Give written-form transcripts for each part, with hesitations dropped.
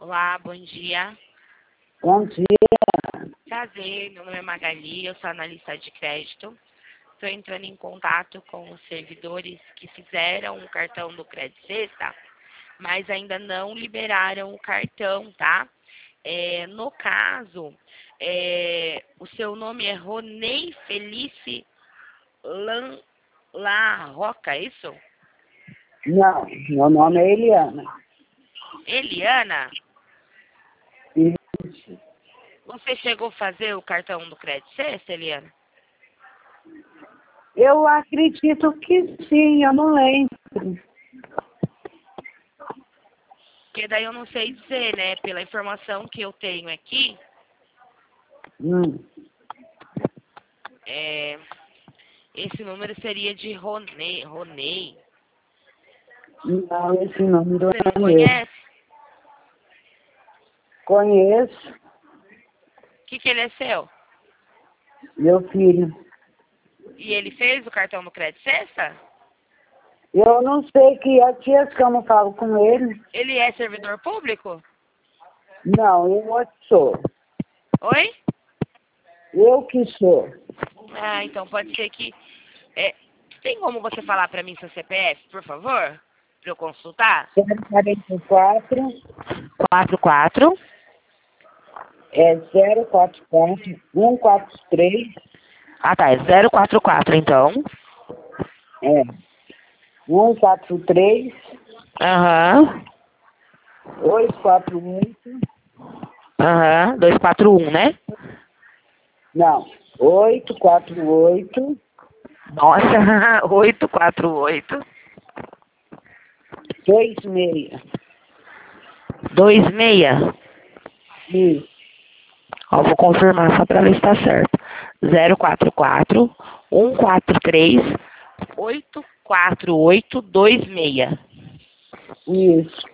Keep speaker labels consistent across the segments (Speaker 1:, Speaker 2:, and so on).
Speaker 1: Olá, bom dia.
Speaker 2: Bom dia.
Speaker 1: Prazer, meu nome é Magali, eu sou analista de crédito. Estou entrando em contato com os servidores que fizeram o cartão do Crédito Sexta, mas ainda não liberaram o cartão, tá? No caso, o seu nome é Ronei Felice La Roca, é isso?
Speaker 2: Não, meu nome é Eliana.
Speaker 1: Eliana,
Speaker 2: Isso.
Speaker 1: você chegou a fazer o cartão do Crédito Sexta, Eliana?
Speaker 2: Eu acredito que sim, eu não lembro.
Speaker 1: Porque daí eu não sei dizer, né? Pela informação que eu tenho aqui, é, esse número seria de Ronei.
Speaker 2: Não, esse nome não
Speaker 1: Você não
Speaker 2: é meu.
Speaker 1: conhece?
Speaker 2: Conheço
Speaker 1: O que ele é seu?
Speaker 2: meu filho.
Speaker 1: E ele fez o cartão do Crédito Sexta?
Speaker 2: Eu não sei que há dias que eu não falo com ele.
Speaker 1: Ele é servidor público?
Speaker 2: Não, eu que sou.
Speaker 1: Oi?
Speaker 2: Eu que sou.
Speaker 1: Ah, então pode ser que... tem como você falar pra mim seu CPF, por favor? Pra eu consultar?
Speaker 2: 044
Speaker 1: 44.
Speaker 2: é 044 143
Speaker 1: Ah, tá. É 044, então.
Speaker 2: é 143
Speaker 1: Aham.
Speaker 2: 848
Speaker 1: Aham. 241, né?
Speaker 2: não, 848
Speaker 1: Nossa, 848.
Speaker 2: 26.
Speaker 1: 26.
Speaker 2: Isso.
Speaker 1: Ó, vou confirmar só pra ver se tá certo. 044 143 84826.
Speaker 2: Isso.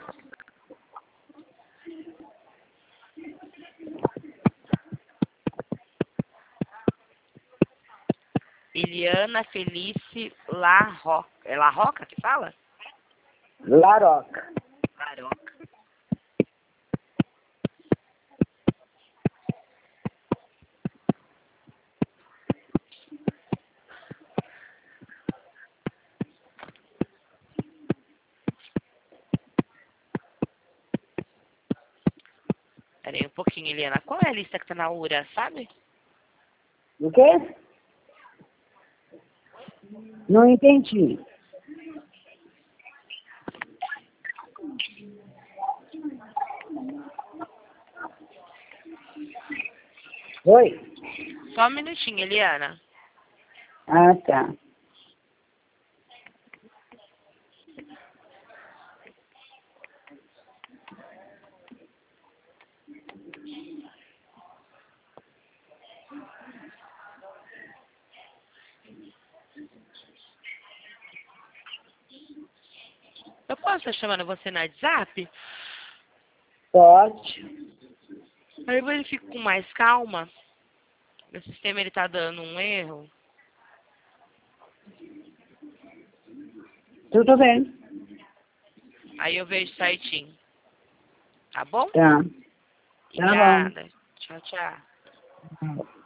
Speaker 1: Eliana Felice La Roca. É La Roca que fala?
Speaker 2: Laroca.
Speaker 1: Laroca. Pera aí um pouquinho, Eliana. Qual é a lista que tá na URA, sabe?
Speaker 2: O quê? Não entendi. Oi?
Speaker 1: Só um minutinho, Eliana.
Speaker 2: Ah, tá.
Speaker 1: Eu posso estar chamando você no WhatsApp?
Speaker 2: Pode.
Speaker 1: Aí eu verifico com mais calma. Meu sistema ele tá dando um erro.
Speaker 2: Tudo bem.
Speaker 1: Aí eu vejo certinho. Tá bom?
Speaker 2: Tá. Tá
Speaker 1: Obrigada. Tchau, tchau.
Speaker 2: bom.